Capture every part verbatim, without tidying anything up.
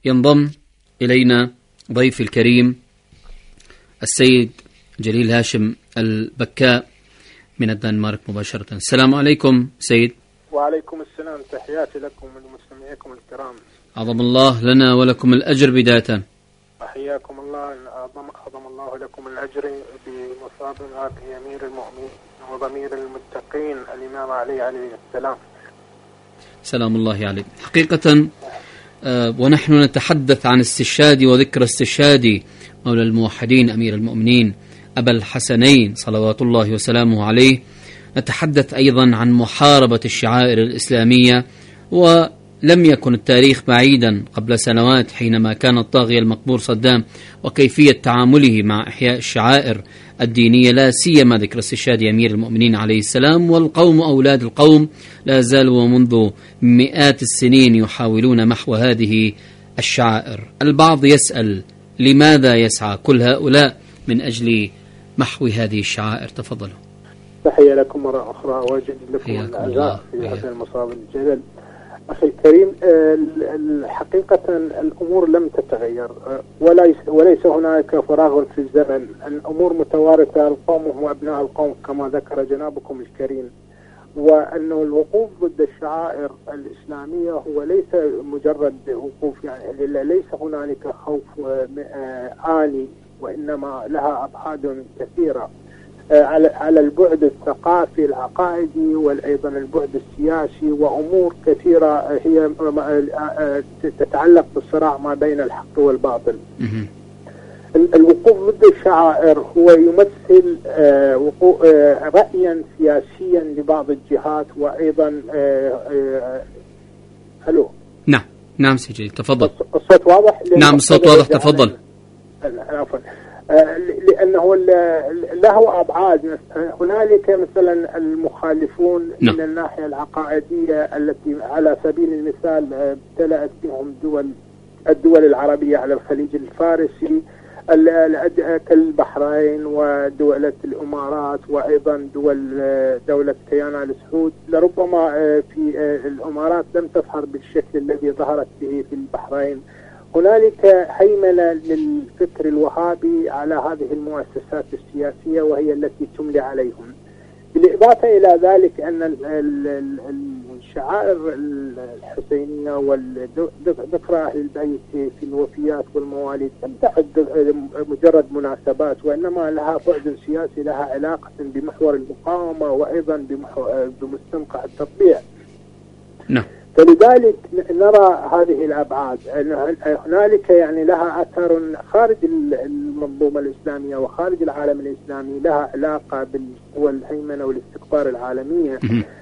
ينضم إلينا ضيفي الكريم السيد جليل هاشم البكاء من الدنمارك مباشرة. السلام عليكم سيد. وعليكم السلام، تحياتي لكم ولمستمعيكم الكرام. أعظم الله لنا ولكم الأجر بداية. أحياكم الله، أعظم, أعظم الله لكم الأجر بمصابنا بأمير المؤمنين وضمير المتقين الإمام علي عليه السلام سلام الله عليه. حقيقة آه ونحن نتحدث عن استشهاد وذكر استشهاد مولى الموحدين أمير المؤمنين أبا الحسنين صلوات الله وسلامه عليه، نتحدث أيضا عن محاربة الشعائر الإسلامية. ولم يكن التاريخ بعيدا قبل سنوات حينما كان الطاغية المقبور صدام وكيفية تعامله مع إحياء الشعائر الدينية، لا سيما ذكر استشهاد أمير المؤمنين عليه السلام. والقوم أولاد القوم لا زالوا ومنذ مئات السنين يحاولون محو هذه الشعائر. البعض يسأل لماذا يسعى كل هؤلاء من أجل محو هذه الشعائر؟ تفضلوا. تحية لكم مرة أخرى، واجد لكم الأعزاء في هذا المصاب الجلل. أخي الكريم، حقيقة الأمور لم تتغير وليس, وليس هناك فراغ في الزمن. الأمور متوارثة، القوم هم أبناء القوم كما ذكر جنابكم الكريم. وأنه الوقوف ضد الشعائر الإسلامية هو ليس مجرد وقوف، يعني ليس هنالك خوف آني، وإنما لها أبعاد كثيرة على على البعد الثقافي العقائدي، وأيضا البعد السياسي، وأمور كثيرة هي تتعلق بالصراع ما بين الحق والباطل. الوقوف ضد الشعائر هو يمثل رأيا سياسيا لبعض الجهات، وأيضا ألو نعم نعم سيدي تفضل. الصوت واضح؟ نعم الصوت واضح، تفضل. عفوا. لأنه له أبعاد. هنالك مثلا المخالفون نعم. من الناحية العقائدية التي على سبيل المثال ابتلأت بهم دول الدول العربية على الخليج الفارسي كالبحرين ودولة الإمارات، وأيضا دول دولة كيان آل سعود. لربما في الإمارات لم تظهر بالشكل الذي ظهرت به في البحرين. هنالك هيمنة للفكر الوهابي على هذه المؤسسات السياسية، وهي التي تملي عليهم. بالإضافة إلى ذلك أن الشعائر الحسينية وذكرى أهل البيت في الوفيات والمواليد لم تعد مجرد مناسبات، وإنما لها بعد سياسي، لها علاقة بمحور المقاومة، وأيضا بمستنقع التطبيع. نعم. فلذلك نرى هذه الأبعاد. هنالك يعني لها أثر خارج المنظومة الإسلامية وخارج العالم الإسلامي، لها علاقة بالقوى الهيمنة والاستكبار العالمية.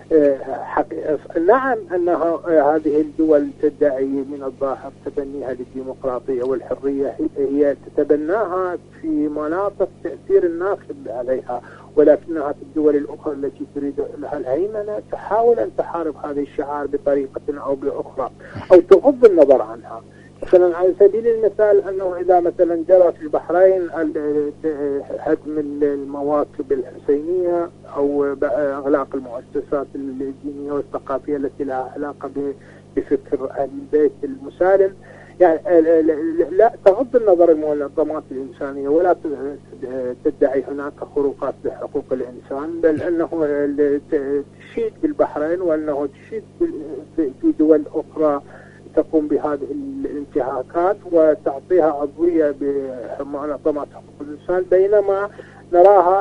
نعم أن هذه الدول تدعي من الظاهر تبنيها للديمقراطية والحرية، هي تتبناها في مناطق تأثير الناخب عليها، ولكنها في الدول الأخرى التي تريد لها الهيمنة تحاول أن تحارب هذه الشعائر بطريقة أو بأخرى، أو تغض النظر عنها. مثلا على سبيل المثال أنه إذا مثلا جرى في البحرين هدم المواكب الحسينية أو إغلاق المؤسسات الدينية والثقافية التي لها علاقة بفكر أهل البيت المسالم، يعني لا تغض النظر المنظمات الإنسانية ولا تدعي هناك خروقات بحقوق الإنسان، بل أنه تشيد بالبحرين وأنه تشيد في دول أخرى تقوم بهذه الانتهاكات وتعطيها عضوية بمنظمات حقوق الإنسان، بينما نراها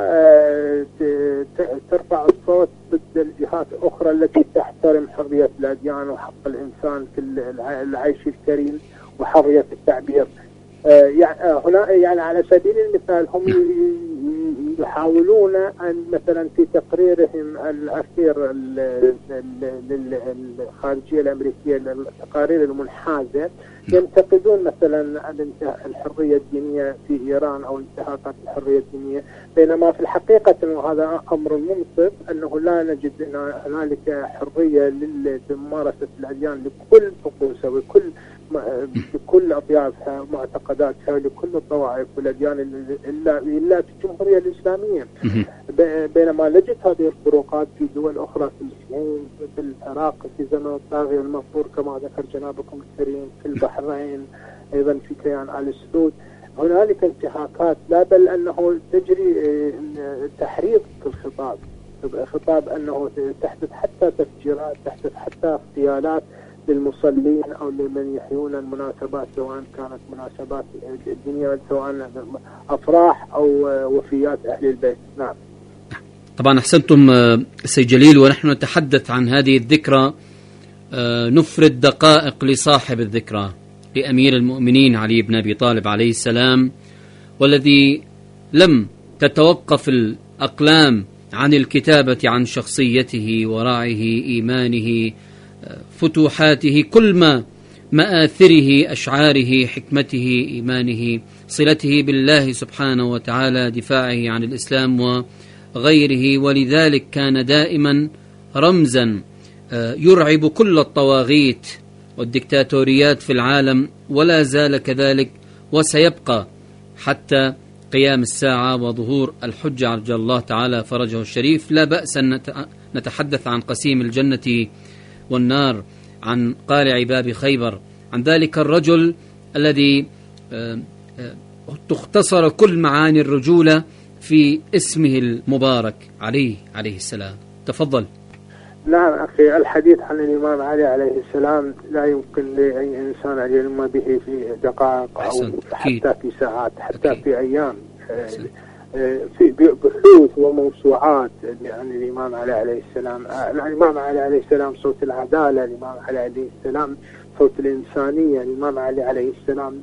ترفع الصوت ضد الجهات الأخرى التي تحترم حرية الأديان وحق الإنسان في العيش الكريم وحرية التعبير. يعني هنا يعني على سبيل المثال هم يحاولون أن مثلا في تقريرهم الأخير للخارجية الأمريكية، التقارير المنحازة، ينتقدون مثلا الحرية الدينية في إيران أو انتهاكات الحرية الدينية، بينما في الحقيقة وهذا أمر منصف أنه لا نجد هنالك حرية لممارسة الأديان لكل طقوسها وكل بكل أطيافها ومعتقداتها لكل الطوائف والأديان إلا إلا في الجمهورية الإسلامية، بينما نجد هذه الفروقات في دول أخرى في الصين، في العراق في زمن الطاغية المغفور كما ذكر جنابكم الكريم، في البحرين، أيضا في كيان آل سعود هنالك انتهاكات، لا بل أنه تجري تحريض في الخطاب، خطاب أنه تحدث حتى تفجيرات، تحدث حتى اغتيالات للمصلين أو لمن يحيون المناسبات، سواء كانت مناسبات الدنيا سواء أفراح أو وفيات أهل البيت. نعم طبعا أحسنتم سيد جليل، ونحن نتحدث عن هذه الذكرى نفرد دقائق لصاحب الذكرى لأمير المؤمنين علي بن أبي طالب عليه السلام، والذي لم تتوقف الأقلام عن الكتابة عن شخصيته، ورعه، إيمانه، فتوحاته، كل ما مآثره، أشعاره، حكمته، إيمانه، صلته بالله سبحانه وتعالى، دفاعه عن الإسلام وغيره. ولذلك كان دائما رمزا يرعب كل الطواغيت والدكتاتوريات في العالم، ولا زال كذلك وسيبقى حتى قيام الساعة وظهور الحجة عجل الله تعالى فرجه الشريف. لا بأس أن نتحدث عن قسيم الجنة والنار، عن قارع باب خيبر، عن ذلك الرجل الذي تختصر كل معاني الرجولة في اسمه المبارك علي عليه السلام. تفضل. نعم أخي، الحديث عن الإمام علي عليه السلام لا يمكن لأي إنسان أن يلم به في دقائق أو حتى في ساعات، حتى أكيد. في أيام، أحسن. في بحوث وموسوعات عن الإمام علي عليه السلام. الإمام علي عليه السلام صوت العدالة، الإمام علي عليه السلام صوت الإنسانية، الإمام علي عليه السلام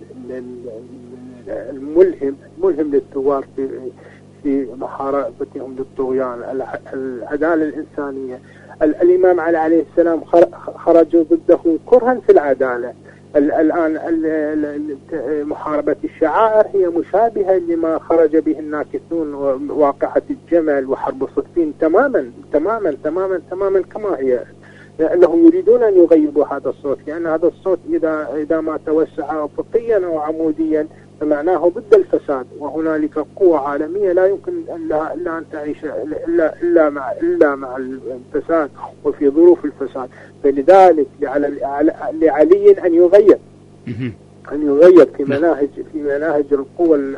الملهم الملهم للثوار في في محاربتهم للطغيان، العدالة الإنسانية. الإمام علي عليه السلام خرجوا ضده كرها في العدالة. الآن محاربة الشعائر هي مشابهة لما خرج به الناكثون، واقعة الجمل وحرب صفين تماما تماما تماما تماما كما هي، لأنهم يريدون أن يغيبوا هذا الصوت، لأن هذا الصوت إذا إذا ما توسع أفقيا أو عموديا فمعناه ضد الفساد، وهنالك قوة عالمية لا يمكن إلا إلا أن تعيش إلا إلا مع إلا مع الفساد وفي ظروف الفساد. فلذلك لعلي أن يغير أن يغير في مناهج في مناهج القوة.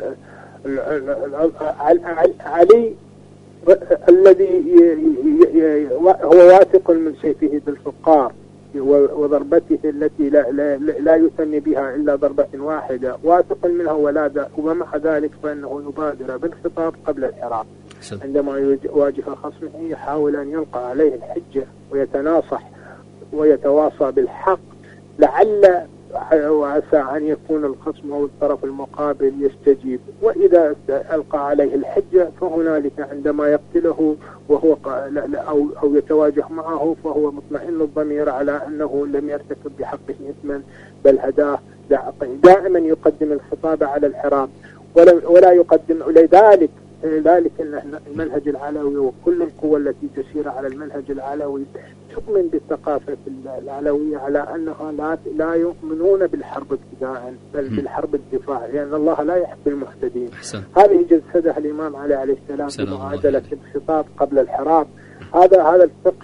علي الذي هو واثق من سيفه بالفقار وضربته التي لا, لا, لا يثني بها إلا ضربة واحدة، واثق منها ولا، ومع ذلك فإنه يبادر بالخطاب قبل الحراب. عندما يواجه خصمه يحاول أن يلقى عليه الحجة ويتناصح ويتواصى بالحق، لعل وعسى أن يكون الخصم أو الطرف المقابل يستجيب. وإذا ألقى عليه الحجة فهنالك عندما يقتله وهو أو أو يتواجه معه فهو مطمئن الضمير على أنه لم يرتكب بحقه إثما، بل هداه. دائما يقدم الخطاب على الحرام ولا ولا يقدم. لذلك ذلك المنهج العلوي وكل القوى التي تسير على المنهج العلوي تؤمن بالثقافة العلوية على أنها لا لا يؤمنون بالحرب ابتداء بل بالحرب الدفاع، لأن يعني الله لا يحب المعتدين. هذه جسدها الإمام علي عليه السلام بمعادلة الخطاب قبل الحراب. هذا هذا الفقه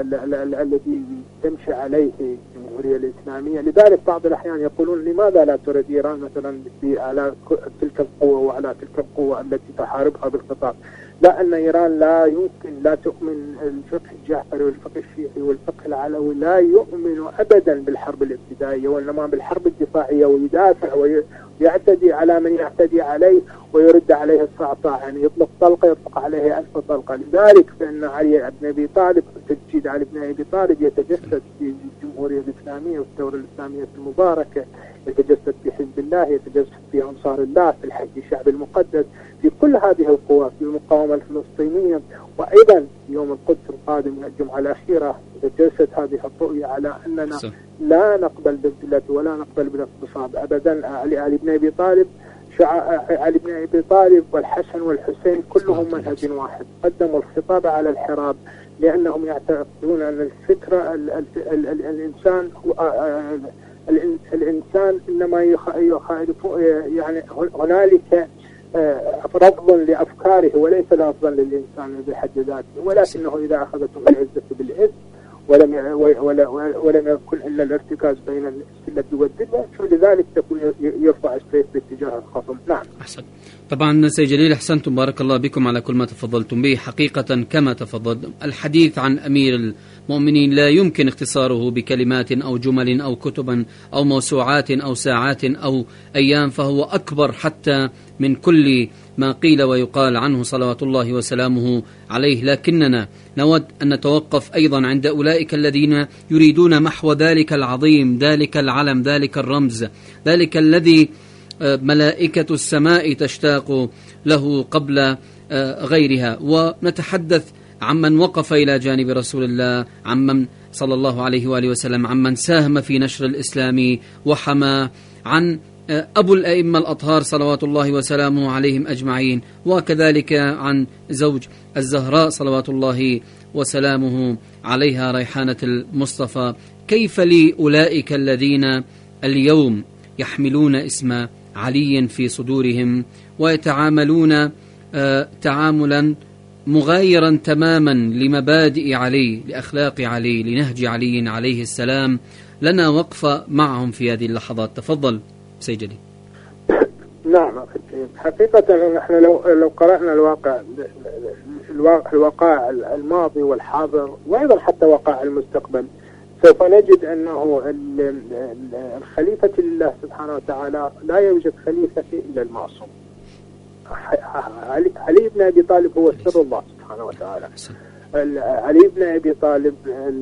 الذي تمشي عليه الجمهورية الإسلامية. لذلك بعض الأحيان يقولون لماذا لا ترد إيران مثلا على تلك القوة وعلى تلك القوة التي تحاربها بالخطاب؟ لأن إيران لا يمكن لا تؤمن الفقه الجعفري والفقه الشيعي والفقه العلوي لا يؤمن أبدا بالحرب الابتدائية، وإنما بالحرب الدفاعية، ويدافع ويعتدي على من يعتدي عليه ويرد عليه الصعصاع، يعني يطلق طلقة يطلق عليه ألف طلقة. لذلك فإن علي بن أبي طالب تجسيد علي بن أبي طالب يتجسد في الجمهورية الإسلامية والثورة الإسلامية المباركة، يتجسد في حزب الله، يتجسد في أنصار الله، في الحج الشعب المقدس، في كل هذه القوى، في المقاومة الفلسطينية. وأيضا يوم القدس القادم الجمعة الأخيرة تتجسد هذه الرؤية على أننا لا نقبل بالذلة ولا نقبل بالاغتصاب أبدا. علي بن أبي طالب علي بن أبي طالب والحسن والحسين كلهم منهج واحد، قدموا الخطاب على الحراب لأنهم يعتقدون أن الفكرة ال ال ال ال الإنسان الإنسان إنما يخالف، يعني هنالك رفض لأفكاره وليس لفظا للإنسان بحد ذاته، ولكنه إذا أخذتم العزة بالعز ولم ولا ولم يكن الا الارتكاز بين السله والذله، فلذلك تكون يرفع السيف باتجاه الخصم. نعم. احسن. طبعا سيد جليل احسنتم، بارك الله بكم على كل ما تفضلتم به. حقيقه كما تفضلتم الحديث عن امير المؤمنين لا يمكن اختصاره بكلمات او جمل او كتب او موسوعات او ساعات او ايام، فهو اكبر حتى من كل ما قيل ويقال عنه صلوات الله وسلامه عليه. لكننا نود أن نتوقف أيضا عند أولئك الذين يريدون محو ذلك العظيم، ذلك العلم، ذلك الرمز، ذلك الذي ملائكة السماء تشتاق له قبل غيرها. ونتحدث عمن وقف إلى جانب رسول الله، عمن صلى الله عليه وآله وسلم، عمن ساهم في نشر الإسلام وحمى، عن أبو الأئمة الأطهار صلوات الله وسلامه عليهم أجمعين، وكذلك عن زوج الزهراء صلوات الله وسلامه عليها ريحانة المصطفى. كيف لأولئك الذين اليوم يحملون اسم علي في صدورهم ويتعاملون تعاملا مغايرا تماما لمبادئ علي، لأخلاق علي، لنهج علي عليه السلام؟ لنا وقفة معهم في هذه اللحظات. تفضل سيد جليل. نعم حقيقة نحن لو لو قرأنا الواقع الوقائع الماضي والحاضر وأيضا حتى وقائع المستقبل، سوف نجد أنه الخليفة لله سبحانه وتعالى لا يوجد خليفة إلا المعصوم. علي بن أبي طالب هو سر الله سبحانه وتعالى. علي بن أبي طالب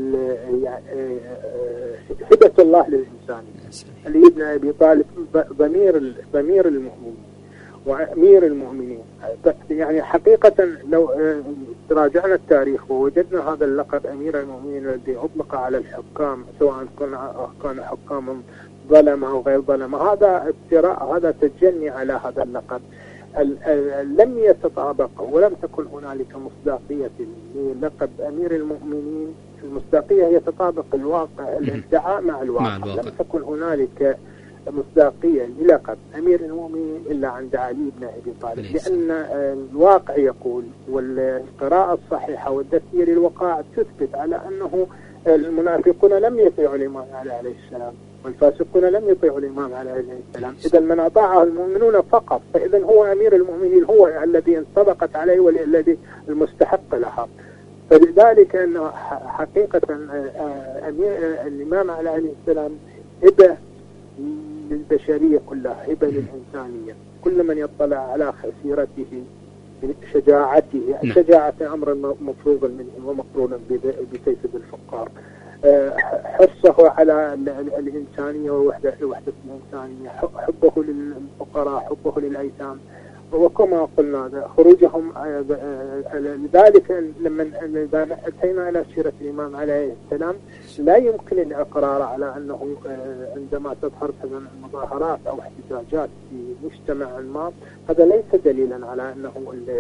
هبة الله للإنسان. علي بن أبي طالب ضمير ضمير المؤمنين وأمير المؤمنين. يعني حقيقة لو راجعنا التاريخ ووجدنا هذا اللقب أمير المؤمنين الذي أطلق على الحكام، سواء كان حكام ظلمة أو غير ظلمة، هذا افتراء، هذا تجني على هذا اللقب. لم يتطابق ولم تكن هنالك مصداقية للقب أمير المؤمنين. المصداقية هي تطابق الواقع، الادعاء مع الواقع. مع الواقع. لم تكن هنالك مصداقية للقب أمير المؤمنين إلا عند علي بن أبي طالب، لأن الواقع يقول والقراءة الصحيحة والتسيير للوقائع تثبت على أنه المنافقون لم يطيعوا الإمام علي عليه السلام، والفاسقون لم يطيعوا الإمام عليه السلام. إذا من أطاعه المؤمنون فقط، فإذا هو أمير المؤمنين، هو الذي انطبقت عليه والذي المستحق لها. فلذلك أنه حقيقة أمير الإمام عليه السلام هبة للبشرية كلها، هبة للإنسانية. كل من يطلع على سيرته، شجاعته، الشجاعة أمر مفروض منه ومقرون بسيف الفقار، حرصه على الإنسانية ووحدة الإنسانية، حبه للفقراء، حبه للأيتام، وكما قلنا خروجهم. لذلك لما أتينا إلى سيرة الإمام عليه السلام لا يمكن الإقرار على أنه عندما تظهر مظاهرات أو احتجاجات في مجتمع ما، هذا ليس دليلا على أنه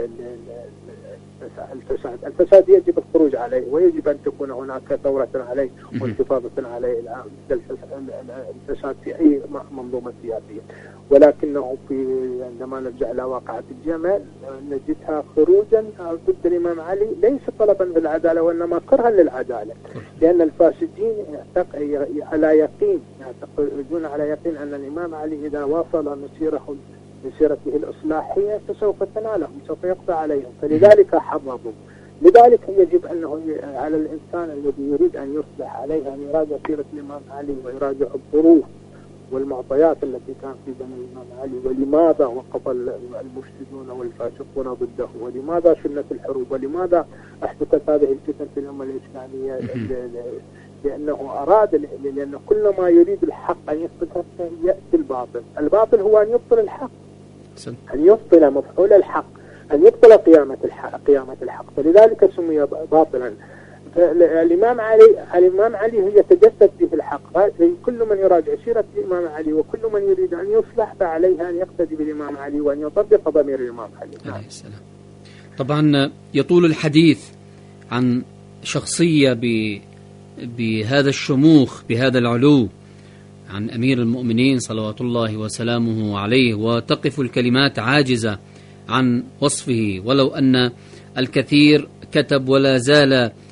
الفساد. الفساد يجب الخروج عليه، ويجب أن تكون هناك ثورة عليه وانتفاضة عليه. الفساد في أي منظومة سياسية، ولكنه في عندما نرجع إلى واقعة الجمل نجدها خروجا ضد الإمام علي، ليس طلبا بالعدالة وإنما كرها للعدالة، لأن الفاسدين على يقين يعتقدون على يقين أن الإمام علي إذا واصل مسيره مسيرته الإصلاحية فسوف تنالهم، سوف يقضى عليهم، فلذلك حرضوا. لذلك يجب أنه على الإنسان الذي يريد أن يصلح عليه أن يراجع سيرة الإمام علي ويراجع الظروف والمعطيات التي كان في زمن الإمام علي، ولماذا وقف المفسدون والفاسقون ضده، ولماذا شنت الحروب، ولماذا أحدثت هذه الفتن في الأمة الإسلامية. لأنه أراد، لأن كل ما يريد الحق أن يثبت يأتي الباطل. الباطل هو أن يبطل الحق، أن يبطل مفعول الحق، أن يبطل قيامة الحق قيامة الحق فلذلك سمي باطلا. الإمام علي الإمام علي يتجسد به الحق. كل من يراجع سيرة الإمام علي وكل من يريد أن يصلح فعليه أن يقتدي بالإمام علي وأن يطبق ضمير الإمام علي عليه السلام. طبعا يطول الحديث عن شخصية ب بهذا الشموخ، بهذا العلو، عن أمير المؤمنين صلوات الله وسلامه عليه، وتقف الكلمات عاجزة عن وصفه، ولو أن الكثير كتب ولا زال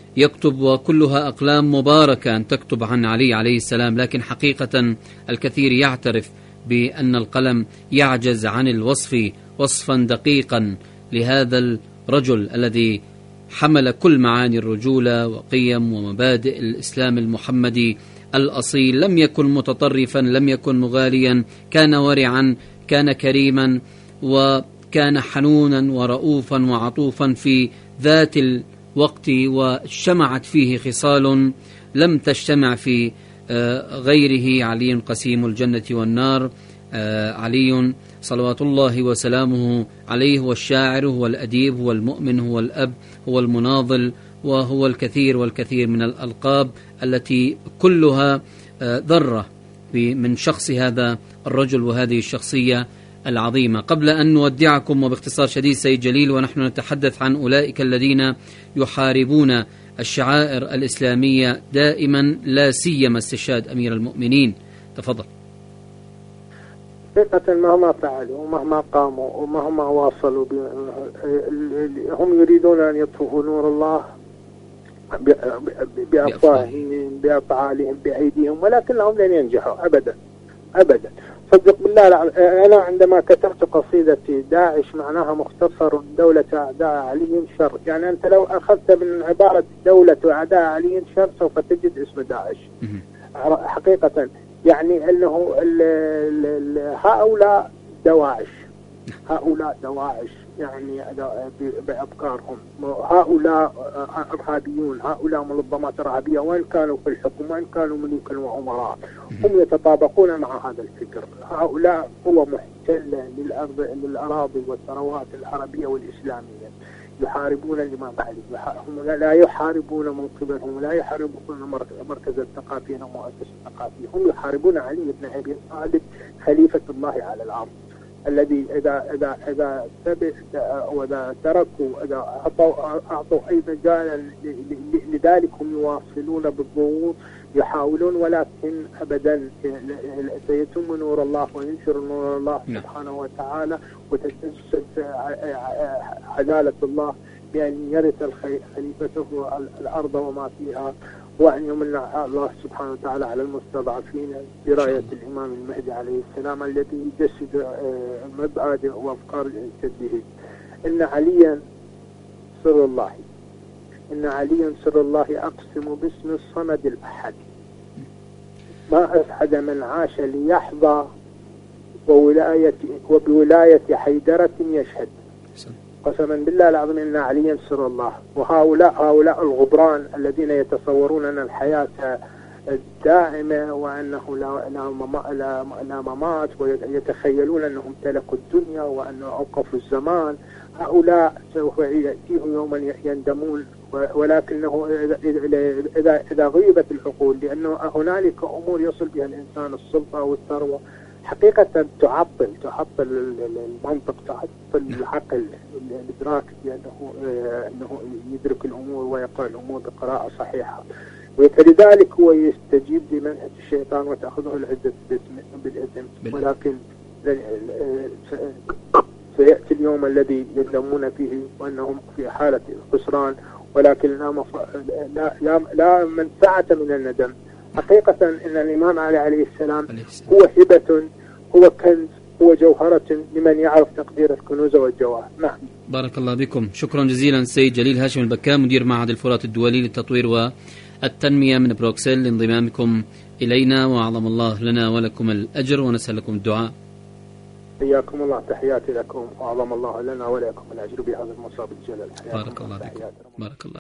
يكتب وكلها أقلام مباركة أن تكتب عن علي عليه السلام، لكن حقيقة الكثير يعترف بأن القلم يعجز عن الوصف وصفا دقيقا لهذا الرجل الذي حمل كل معاني الرجولة وقيم ومبادئ الإسلام المحمدي الأصيل. لم يكن متطرفا، لم يكن مغاليا، كان ورعا، كان كريما، وكان حنونا ورؤوفا وعطوفا في ذات الوقت، واجتمعت فيه خصال لم تجتمع في غيره. علي قسيم الجنة والنار، علي صلوات الله وسلامه عليه هو الشاعر، هو الأديب، هو المؤمن، هو الأب، هو المناضل، وهو الكثير والكثير من الألقاب التي كلها ذرة من شخص هذا الرجل وهذه الشخصية العظيمة. قبل أن نودعكم وباختصار شديد سيد جليل، ونحن نتحدث عن أولئك الذين يحاربون الشعائر الإسلامية دائما، لا سيما استشهاد أمير المؤمنين، تفضل. حقيقة مهما فعلوا ومهما قاموا ومهما واصلوا هم يريدون أن يطفئوا نور الله بأفواههم بأفعالهم بأيديهم، ولكنهم لن ينجحوا أبدا أبدا. صدق بالله، أنا عندما كتبت قصيدتي داعش معناها مختصر دولة أعداء علي شر، يعني أنت لو أخذت من عبارة دولة أعداء علي شر سوف تجد اسم داعش. حقيقة يعني أنه ال ال ال هؤلاء دواعش، هؤلاء دواعش يعني بأفكارهم، هؤلاء إرهابيون، هؤلاء منظمات إرهابية، وإن كانوا في الحكم وإن كانوا ملوكا وأمراء هم يتطابقون مع هذا الفكر. هؤلاء قوة محتلة للأرض للأراضي والثروات العربية والإسلامية، يحاربون الإمام علي، هم لا يحاربون من قبلهم، لا يحاربون مركز الثقافي أو مؤسسة الثقافية، هم يحاربون علي بن أبي طالب خليفة الله على الأرض، الذي إذا إذا إذا ثبت وإذا تركوا إذا أعطوا أعطوا أي مجال لذلك هم يواصلون بالضغوط يحاولون، ولكن أبدا سيتم نور الله وينشر نور الله سبحانه وتعالى، وتتجسد عدالة الله بأن يرث خليفته الأرض وما فيها، وأن يمن الله سبحانه وتعالى على المستضعفين براية الإمام المهدي عليه السلام الذي يجسد مبادئ وأفكار جده. إن عليا سر الله، إن عليا سر الله أقسم باسم الصمد الأحد، ما أسعد من عاش ليحظى وولاية وبولاية حيدرة يشهد. قسما بالله العظيم إن عليا سر الله. وهؤلاء هؤلاء الغبران الذين يتصورون أن الحياة دائمة وأنه لا لا لا ممات، ويتخيلون أنهم تلكوا الدنيا وأنه أوقفوا الزمان، هؤلاء سوف يأتيهم يوما يندمون، ولكنه إذا إذا إذا غيبت العقول، لأنه هنالك أمور يصل بها الإنسان السلطة والثروة حقيقة تعطل تعطل المنطق، تعطل العقل، الإدراك بأنه أنه يدرك الأمور ويقرأ الأمور بقراءة صحيحة، ولذلك هو يستجيب لمنهج الشيطان وتأخذه العزة بالإثم. ولكن سيأتي اليوم الذي يندمون فيه وأنهم في حالة خسران، ولكن لا, مف... لا, لا, لا منفعة من الندم. حقيقة إن الإمام علي عليه السلام هو هبة، هو كنز، هو جوهرة لمن يعرف تقدير الكنوز والجواهر. نعم. بارك الله بكم، شكرا جزيلا سيد جليل هاشم البكام، مدير معهد الفرات الدولي للتطوير والتنمية من بروكسل، لانضمامكم إلينا، وأعظم الله لنا ولكم الأجر، ونسأل لكم الدعاء. حياكم الله، تحياتي لكم، وأعظم الله لنا ولكم الأجر بهذا المصاب الجلال. بارك الله بكم، بارك الله.